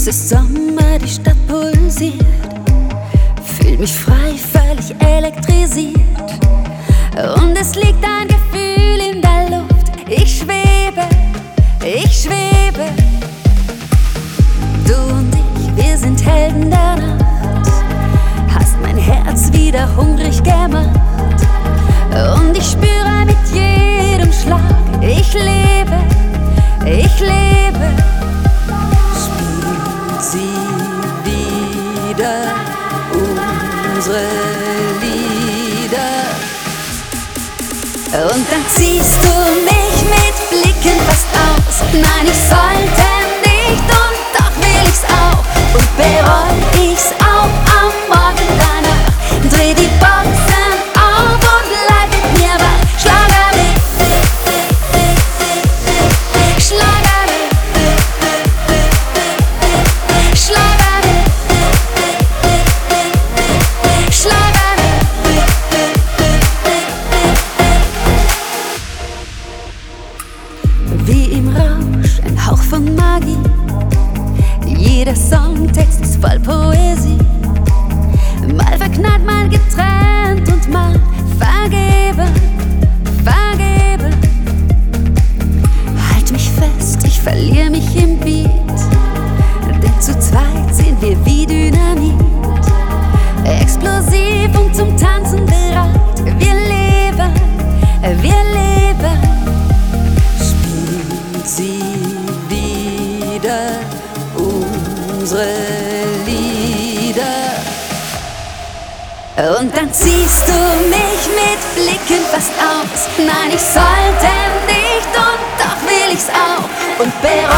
ist Sommer, die Stadt pulsiert. Fühl mich frei, völlig elektrisiert. Und es liegt ein Gefühl in der Luft. Ich schwebe, ich schwebe. Du und ich, wir sind Helden der Nacht. Hast mein Herz wieder hungrig gemacht. Und ich spüre mit jedem Schlag, ich lebe, ich lebe. Spielt sie wieder unsere Lieder. Und dann ziehst du mich mit Blicken fast aus. Nein, ich sollte nicht und doch will ich's auch. Und bereu ich's auch am Morgen danach. Dreh die Boxen auf und bleib mit mir wach. Schlager, Schlager, Schlager, Schlager. Wie im Rausch, ein Hauch von Magie. Jeder Songtext ist voll Poesie. Mal verknallt, mal getrennt und mal vergeben, vergeben. Halt mich fest, ich verliere mich im Beat. Denn zu zweit sind wir wie Dynamit. Explosiv und zum Tanzen bereit. Wir leben, wir leben. Spielt sie wieder unsere Lieder. Und dann ziehst du mich mit Blicken fast aus. Nein, ich sollte nicht und doch will ich's auch. Und